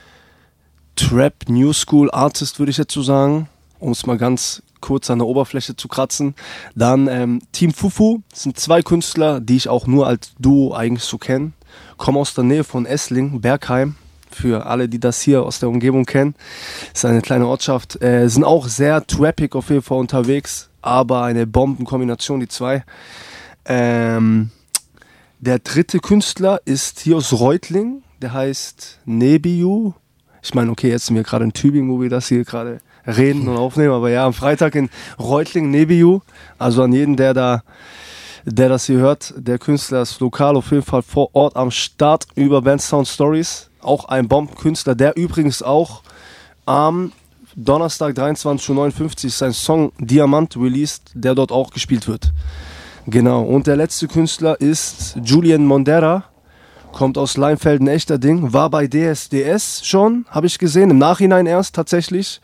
Trap New School Artist, würde ich jetzt so sagen, um es mal ganz kurz an der Oberfläche zu kratzen. Dann ähm, Team Fufu, das sind zwei Künstler, die ich auch nur als Duo eigentlich so kenne. Kommen aus der Nähe von Essling, Bergheim, für alle, die das hier aus der Umgebung kennen. Das ist eine kleine Ortschaft. Äh, sind auch sehr trappig auf jeden Fall unterwegs, aber eine Bombenkombination, die zwei. Ähm, der dritte Künstler ist hier aus Reutling, der heißt Nebiu. Ich meine, okay, jetzt sind wir gerade in Tübingen, wo wir das hier gerade reden und aufnehmen, aber ja, am Freitag in Reutling, Nebiu. Also an jeden, der da, der das hier hört, der Künstler ist lokal auf jeden Fall vor Ort am Start über Benztown Stories. Auch ein Bombenkünstler, der übrigens auch am Donnerstag dreiundzwanzig Uhr neunundfünfzig sein Song Diamant released, der dort auch gespielt wird. Genau, und der letzte Künstler ist Julian Mondera kommt aus Leinfelden, echter Ding, war bei D S D S schon, habe ich gesehen, im Nachhinein erst tatsächlich.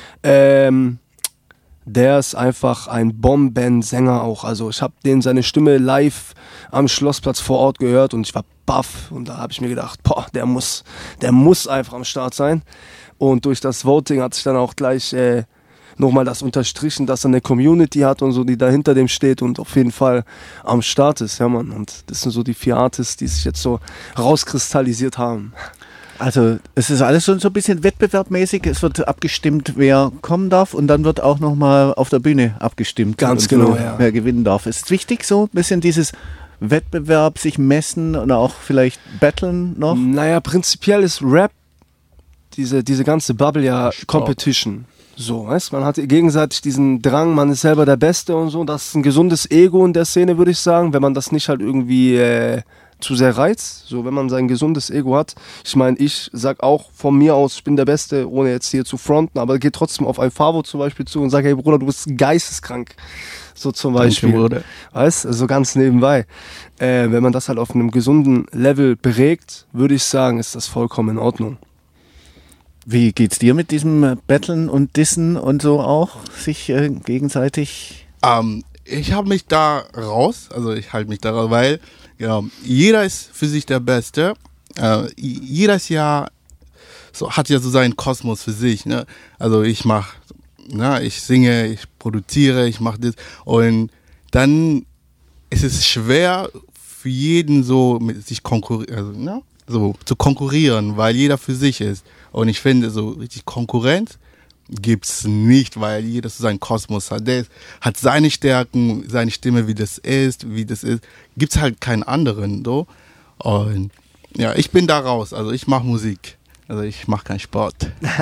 Ähm, der ist einfach ein Bombensänger auch, also ich habe den seine Stimme live am Schlossplatz vor Ort gehört und ich war baff und da habe ich mir gedacht, boah, der muss, der muss einfach am Start sein. Und durch das Voting hat sich dann auch gleich äh, nochmal das unterstrichen, dass er eine Community hat und so, die da hinter dem steht und auf jeden Fall am Start ist, ja Mann. Und das sind so die vier Artists, die sich jetzt so rauskristallisiert haben. Also es ist alles schon so ein bisschen wettbewerbmäßig, es wird abgestimmt, wer kommen darf und dann wird auch nochmal auf der Bühne abgestimmt. Ganz und genau, so, ja. Wer gewinnen darf. Ist wichtig so ein bisschen dieses Wettbewerb, sich messen und auch vielleicht battlen noch? Naja, prinzipiell ist Rap, diese, diese ganze Bubble ja Competition. So, weißt, man hat gegenseitig diesen Drang, man ist selber der Beste und so. Das ist ein gesundes Ego in der Szene, würde ich sagen, wenn man das nicht halt irgendwie äh, zu sehr reizt. So, wenn man sein gesundes Ego hat. Ich meine, ich sag auch von mir aus, ich bin der Beste, ohne jetzt hier zu fronten, aber geht trotzdem auf ein Favo zum Beispiel zu und sag, hey Bruder, du bist geisteskrank. So zum Beispiel. Danke, weißt, so ganz nebenbei. Äh, wenn man das halt auf einem gesunden Level beregt, würde ich sagen, ist das vollkommen in Ordnung. Wie geht's dir mit diesem Battlen und Dissen und so auch, sich äh, gegenseitig? Ähm, ich habe mich da raus, also ich halte mich da raus, weil genau, jeder ist für sich der Beste. Äh, jedes Jahr so, hat ja so seinen Kosmos für sich. Ne? Also ich mache, ne, ich singe, ich produziere, ich mache das und dann ist es schwer für jeden so mit sich konkurrieren, also, ne, so zu konkurrieren, weil jeder für sich ist. Und ich finde, so richtig Konkurrenz gibt's nicht, weil jeder so seinen Kosmos hat. Der hat seine Stärken, seine Stimme, wie das ist, wie das ist. Gibt's halt keinen anderen, so. Und ja, ich bin da raus. Also ich mache Musik. Also ich mache keinen Sport.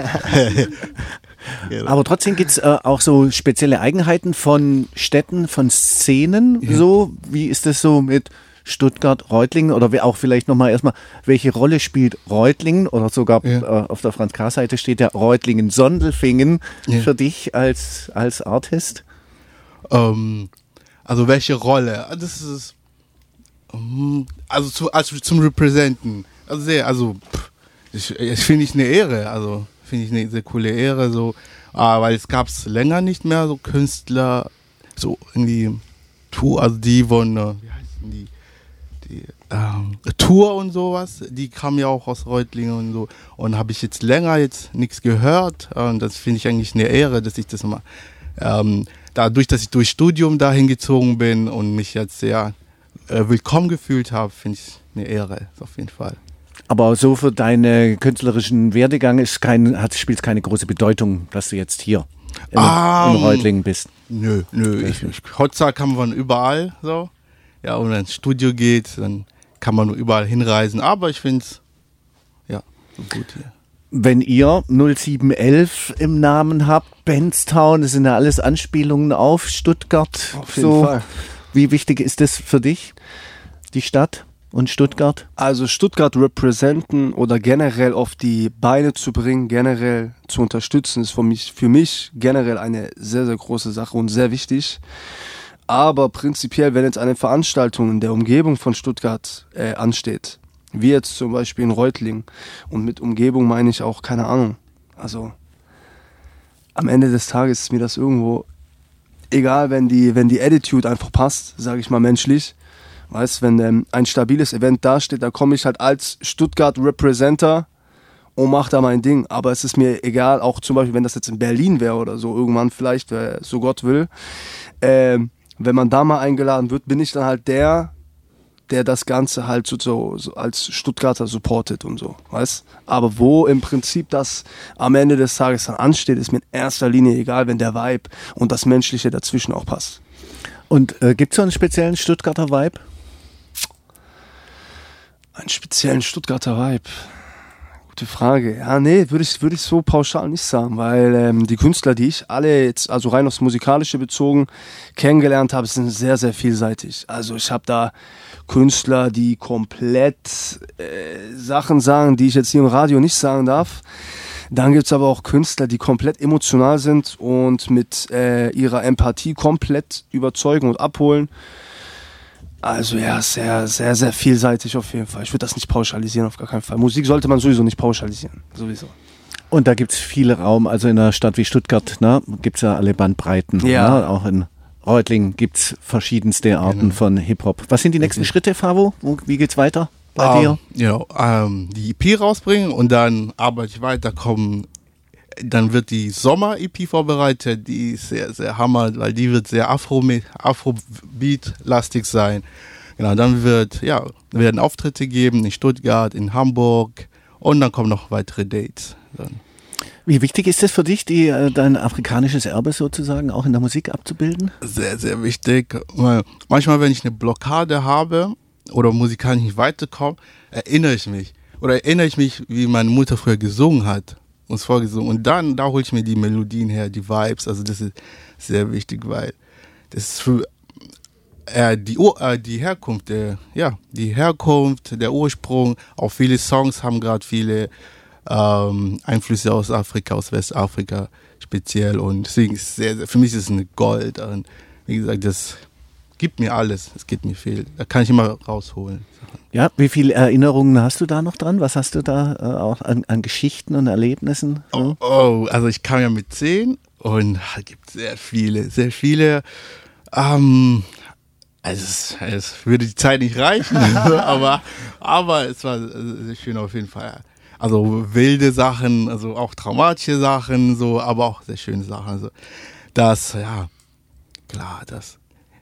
Aber trotzdem gibt's äh, auch so spezielle Eigenheiten von Städten, von Szenen. Ja. So, wie ist das so mit Stuttgart, Reutlingen oder auch vielleicht nochmal erstmal, welche Rolle spielt Reutlingen oder sogar Ja. äh, auf der Franz K-Seite steht ja Reutlingen-Sondelfingen Ja. für dich als, als Artist? Ähm, also welche Rolle? Das ist ähm, also zu, also zum Representen. Also sehr, also pff, ich, ich finde ich eine Ehre. Also finde ich eine sehr coole Ehre, so, ah, weil es gab es länger nicht mehr so Künstler, so irgendwie Tour, also die von äh, wie heißen die? Die, ähm, Tour und sowas, die kamen ja auch aus Reutlingen und so. Und habe ich jetzt länger jetzt nichts gehört. Und das finde ich eigentlich eine Ehre, dass ich das mal, ähm, dadurch, dass ich durch Studium dahin gezogen bin und mich jetzt sehr äh, willkommen gefühlt habe, finde ich eine Ehre, auf jeden Fall. Aber so für deinen künstlerischen Werdegang ist kein, hat, spielt es keine große Bedeutung, dass du jetzt hier in, Um, in Reutlingen bist. Nö, nö. Ich, ich, heutzutage kann man überall so. Ja, und wenn ins Studio geht, dann kann man nur überall hinreisen. Aber ich finde es, ja, so gut hier. Wenn ihr null sieben elf im Namen habt, Benztown, das sind ja alles Anspielungen auf Stuttgart. Auf jeden so, Fall. Wie wichtig ist das für dich, die Stadt und Stuttgart? Also Stuttgart representen oder generell auf die Beine zu bringen, generell zu unterstützen, ist für mich, für mich generell eine sehr, sehr große Sache und sehr wichtig. Aber prinzipiell, wenn jetzt eine Veranstaltung in der Umgebung von Stuttgart äh, ansteht, wie jetzt zum Beispiel in Reutlingen, und mit Umgebung meine ich auch, keine Ahnung, also am Ende des Tages ist mir das irgendwo egal, wenn die, wenn die Attitude einfach passt, sage ich mal menschlich. Weißt, wenn ähm, ein stabiles Event dasteht, da komme ich halt als Stuttgart-Representer und mache da mein Ding. Aber es ist mir egal, auch zum Beispiel, wenn das jetzt in Berlin wäre oder so, irgendwann vielleicht, äh, so Gott will, ähm, wenn man da mal eingeladen wird, bin ich dann halt der, der das Ganze halt so, so, so als Stuttgarter supportet und so, weißt? Aber wo im Prinzip das am Ende des Tages dann ansteht, ist mir in erster Linie egal, wenn der Vibe und das Menschliche dazwischen auch passt. Und äh, gibt es so einen speziellen Stuttgarter Vibe? Einen speziellen Stuttgarter Vibe? Gute Frage. Ja, nee, würde ich, würde ich so pauschal nicht sagen, weil ähm, die Künstler, die ich alle jetzt, also rein aufs Musikalische bezogen, kennengelernt habe, sind sehr, sehr vielseitig. Also ich habe da Künstler, die komplett äh, Sachen sagen, die ich jetzt hier im Radio nicht sagen darf. Dann gibt es aber auch Künstler, die komplett emotional sind und mit äh, ihrer Empathie komplett überzeugen und abholen. Also ja, sehr, sehr, sehr vielseitig auf jeden Fall. Ich würde das nicht pauschalisieren, auf gar keinen Fall. Musik sollte man sowieso nicht pauschalisieren, sowieso. Und da gibt es viel Raum, also in einer Stadt wie Stuttgart, ne, gibt es ja alle Bandbreiten. Ja. Ne? Auch in Reutlingen gibt es verschiedenste Arten genau. von Hip-Hop. Was sind die nächsten okay. Schritte, Favo? Wo, wie geht's weiter bei um, dir? Ja, um, die E P rausbringen und dann arbeite ich weiter, kommen. Dann wird die Sommer-E P vorbereitet, die ist sehr, sehr hammer, weil die wird sehr Afro- Afrobeat-lastig sein. Genau, dann wird, ja, werden Auftritte geben in Stuttgart, in Hamburg und dann kommen noch weitere Dates. Dann. Wie wichtig ist es für dich, die, dein afrikanisches Erbe sozusagen auch in der Musik abzubilden? Sehr, sehr wichtig. Manchmal, wenn ich eine Blockade habe oder musikalisch nicht weiterkomme, erinnere ich mich. Oder erinnere ich mich, wie meine Mutter früher gesungen hat. Uns vorgesungen. Und dann, da hole ich mir die Melodien her, die Vibes. Also das ist sehr wichtig, weil das ist für äh, die, äh, die Herkunft, der, ja, die Herkunft, der Ursprung. Auch viele Songs haben gerade viele ähm, Einflüsse aus Afrika, aus Westafrika speziell. Und deswegen ist es sehr, sehr, für mich ist es eine Gold. Und wie gesagt, das gibt mir alles. Es gibt mir viel. Da kann ich immer rausholen. Ja, wie viele Erinnerungen hast du da noch dran? Was hast du da äh, auch an, an Geschichten und Erlebnissen? Oh, oh, also ich kam ja mit zehn und es gibt sehr viele, sehr viele. Ähm, also es, es würde die Zeit nicht reichen, aber, aber es war sehr schön auf jeden Fall. Also wilde Sachen, also auch traumatische Sachen, so, aber auch sehr schöne Sachen. Also das, ja, klar, das,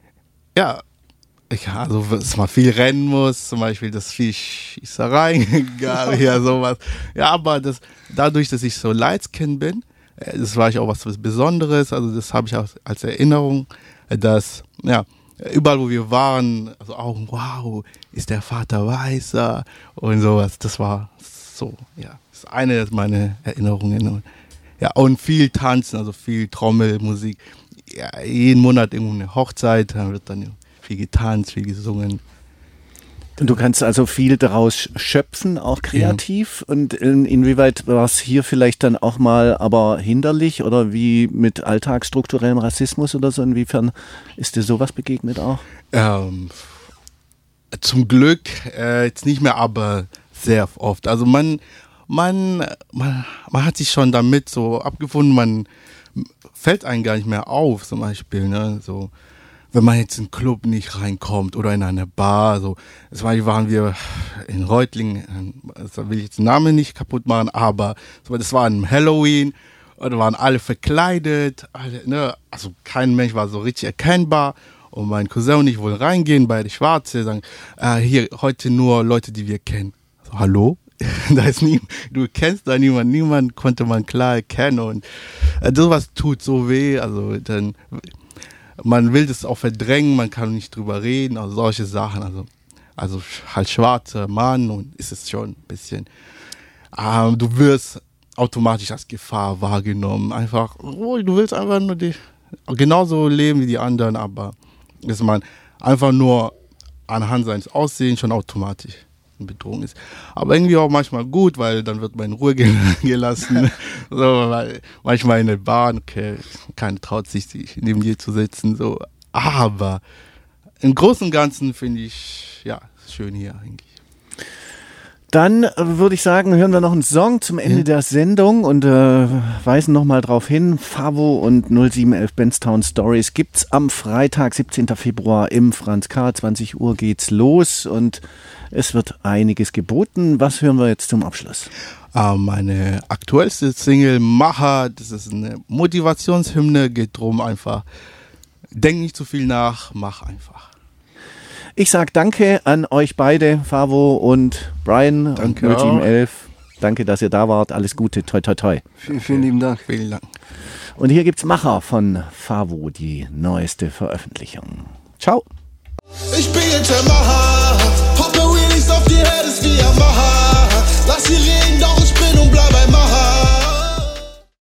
ja. Ja, also dass man viel rennen muss, zum Beispiel, dass viel Schießerei gab, ja, sowas. Ja, aber das, dadurch, dass ich so Lightskin bin, das war ich auch was Besonderes, also das habe ich auch als Erinnerung, dass, ja, überall, wo wir waren, also auch, wow, ist der Vater weißer und sowas, das war so, ja, das ist eine meiner Erinnerungen. Und, ja, und viel Tanzen, also viel Trommelmusik, ja, jeden Monat irgendwo eine Hochzeit, dann wird dann viel getanzt, viel gesungen. Und du kannst also viel daraus schöpfen, auch kreativ. Ja. Und in, inwieweit war es hier vielleicht dann auch mal aber hinderlich oder wie mit alltagsstrukturellem Rassismus oder so? Inwiefern ist dir sowas begegnet auch? Ähm, zum Glück äh, jetzt nicht mehr, aber sehr oft. Also man, man, man, man hat sich schon damit so abgefunden, man fällt einem gar nicht mehr auf, zum Beispiel, ne, so. Wenn man jetzt in einen Club nicht reinkommt oder in eine Bar, so, das war, waren wir in Reutlingen, da will ich jetzt den Namen nicht kaputt machen, aber das war ein Halloween, da waren alle verkleidet, alle, ne, also kein Mensch war so richtig erkennbar und mein Cousin und ich wollen reingehen, beide Schwarze, sagen, äh, hier, heute nur Leute, die wir kennen. So, hallo? Da ist nie, du kennst da niemanden, niemand konnte man klar erkennen und äh, sowas tut so weh, also dann, man will das auch verdrängen, man kann nicht drüber reden, also solche Sachen, also, also halt schwarzer Mann und ist es schon ein bisschen, ähm, du wirst automatisch als Gefahr wahrgenommen, einfach, oh, du willst einfach nur die, genauso leben wie die anderen, aber dass man einfach nur anhand seines Aussehens schon automatisch eine Bedrohung ist. Aber irgendwie auch manchmal gut, weil dann wird man in Ruhe gelassen. So, weil manchmal in der Bahn, okay, keiner traut sich, sich neben dir zu sitzen. So. Aber im Großen und Ganzen finde ich, ja, schön hier eigentlich. Dann äh, würde ich sagen, hören wir noch einen Song zum Ende ja. der Sendung und äh, weisen nochmal drauf hin. Favo und null sieben elf Benztown Stories gibt's am Freitag, siebzehnten Februar im Franz K. zwanzig Uhr geht's los und es wird einiges geboten. Was hören wir jetzt zum Abschluss? Uh, meine aktuellste Single, Macher, das ist eine Motivationshymne, geht drum einfach, denk nicht zu viel nach, mach einfach. Ich sage danke an euch beide, Favo und Brian. Danke. null sieben elf. Danke, dass ihr da wart. Alles Gute. Toi, toi, toi. Vielen, vielen lieben Dank. Vielen Dank. Und hier gibt's Macher von Favo, die neueste Veröffentlichung. Ciao. Ich bin jetzt der Macher.